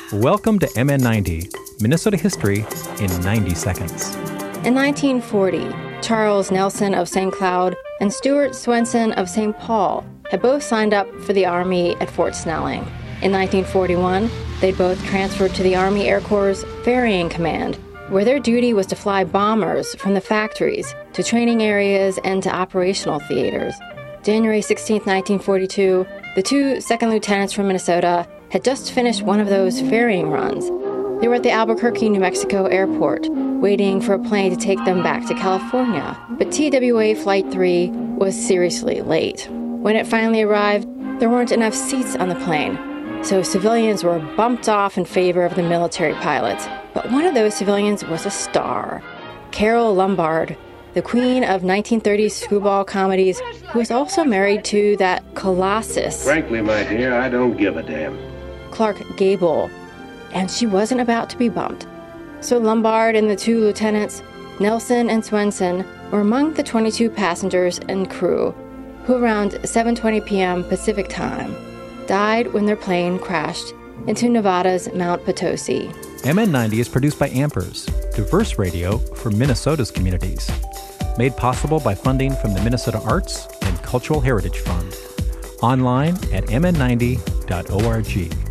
Welcome to MN90, Minnesota History in 90 seconds. In 1940, Charles Nelson of St. Cloud and Stuart Swenson of St. Paul had both signed up for the Army at Fort Snelling. In 1941, they'd both transferred to the Army Air Corps' Ferrying Command, where their duty was to fly bombers from the factories to training areas and to operational theaters. January 16, 1942, the two second lieutenants from Minnesota had just finished one of those ferrying runs. They were at the Albuquerque, New Mexico airport, waiting for a plane to take them back to California. But TWA Flight 3 was seriously late. When it finally arrived, there weren't enough seats on the plane, so civilians were bumped off in favor of the military pilots. But one of those civilians was a star, Carole Lombard, the queen of 1930s screwball comedies, who was also married to that colossus. Frankly, my dear, I don't give a damn. Clark Gable. And she wasn't about to be bumped. So Lombard and the two lieutenants, Nelson and Swenson, were among the 22 passengers and crew who around 7:20 p.m. Pacific time died when their plane crashed into Nevada's Mount Potosi. MN90 is produced by Ampers, diverse radio for Minnesota's communities. Made possible by funding from the Minnesota Arts and Cultural Heritage Fund. Online at mn90.org.